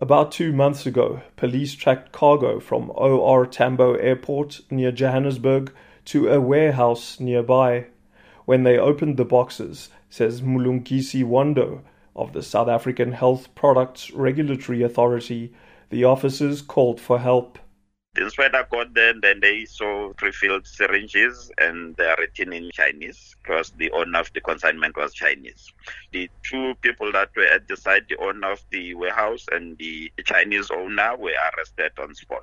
About 2 months ago, police tracked cargo from OR Tambo Airport near Johannesburg to a warehouse nearby. When they opened the boxes, says Mulungisi Wando of the South African Health Products Regulatory Authority, the officers called for help. The inspector got there and then they saw refilled syringes and they are written in Chinese because the owner of the consignment was Chinese. The two people that were at the site, the owner of the warehouse and the Chinese owner, were arrested on spot.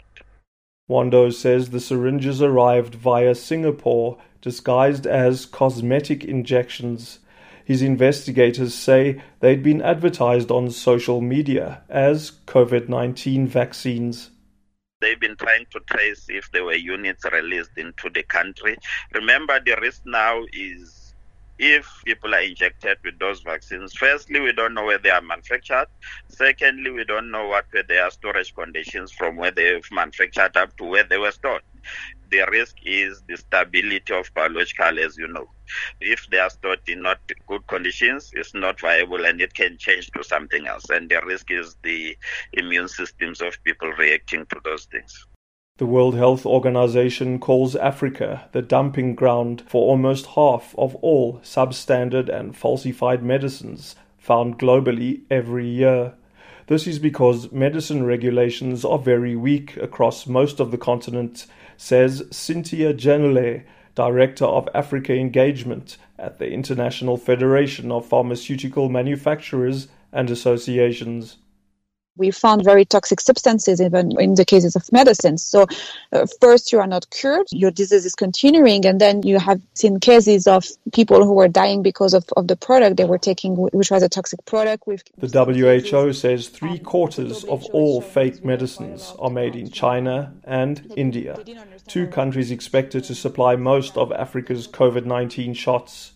Wando says the syringes arrived via Singapore, disguised as cosmetic injections. His investigators say they'd been advertised on social media as COVID-19 vaccines. They've been trying to trace if there were units released into the country. Remember, the risk now is if people are injected with those vaccines. Firstly, we don't know where they are manufactured. Secondly, we don't know what were their storage conditions from where they've manufactured up to where they were stored. The risk is the stability of biological, as you know. If they are stored in not good conditions, it's not viable and it can change to something else. And the risk is the immune systems of people reacting to those things. The World Health Organization calls Africa the dumping ground for almost half of all substandard and falsified medicines found globally every year. This is because medicine regulations are very weak across most of the continent, says Cynthia Janele, Director of Africa Engagement at the International Federation of Pharmaceutical Manufacturers and Associations. We found very toxic substances even in the cases of medicines. So first, you are not cured, your disease is continuing, and then you have seen cases of people who were dying because of the product they were taking, which was a toxic product. The WHO says 3/4 of all fake medicines are made in China and India, two countries expected to supply most of Africa's COVID-19 shots.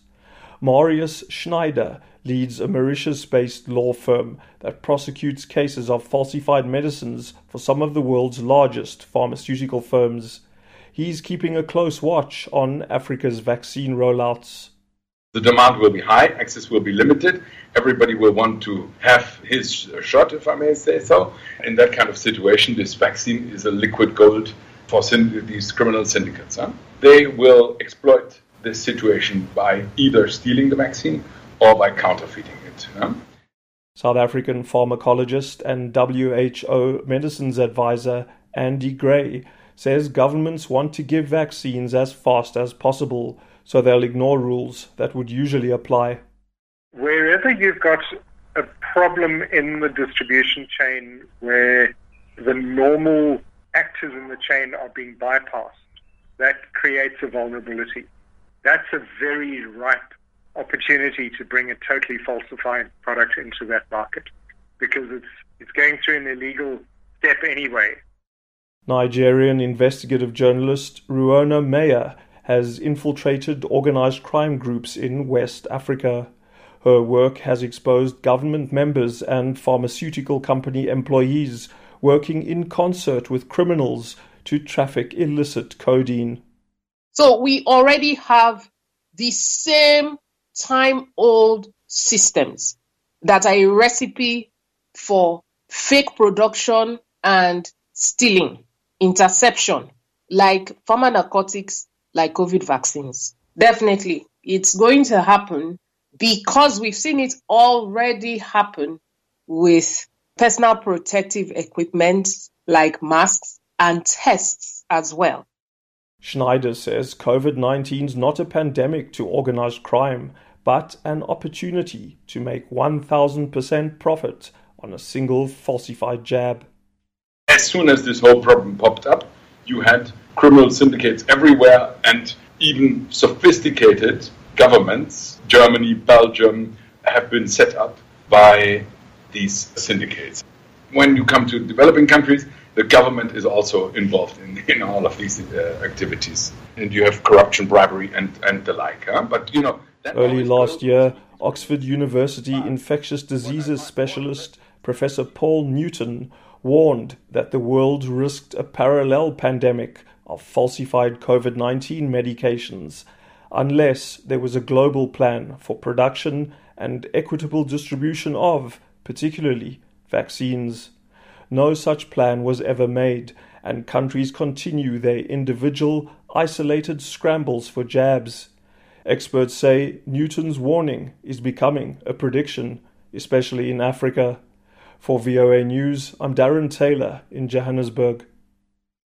Marius Schneider leads a Mauritius-based law firm that prosecutes cases of falsified medicines for some of the world's largest pharmaceutical firms. He's keeping a close watch on Africa's vaccine rollouts. The demand will be high, access will be limited, everybody will want to have his shot, if I may say so. In that kind of situation, this vaccine is a liquid gold for these criminal syndicates. They will exploit this situation by either stealing the vaccine or by counterfeiting it. South African pharmacologist and WHO medicines advisor Andy Gray says governments want to give vaccines as fast as possible, so they'll ignore rules that would usually apply. Wherever you've got a problem in the distribution chain where the normal actors in the chain are being bypassed, that creates a vulnerability. That's a very ripe opportunity to bring a totally falsified product into that market because it's going through an illegal step anyway. Nigerian investigative journalist Ruona Meyer has infiltrated organized crime groups in West Africa. Her work has exposed government members and pharmaceutical company employees working in concert with criminals to traffic illicit codeine. So we already have the same time-old systems that are a recipe for fake production and stealing, interception, like pharma narcotics, like COVID vaccines. Definitely, it's going to happen because we've seen it already happen with personal protective equipment like masks and tests as well. Schneider says COVID-19 is not a pandemic to organized crime, but an opportunity to make 1,000% profit on a single falsified jab. As soon as this whole problem popped up, you had criminal syndicates everywhere and even sophisticated governments, Germany, Belgium, have been set up by these syndicates. When you come to developing countries, the government is also involved in all of these activities. And you have corruption, bribery, and the like. But, early last year, Oxford University infectious diseases specialist Professor Paul Newton warned that the world risked a parallel pandemic of falsified COVID-19 medications unless there was a global plan for production and equitable distribution of, particularly, vaccines. no such plan was ever made, and countries continue their individual, isolated scrambles for jabs. Experts say Newton's warning is becoming a prediction, especially in Africa. For VOA News, I'm Darren Taylor in Johannesburg.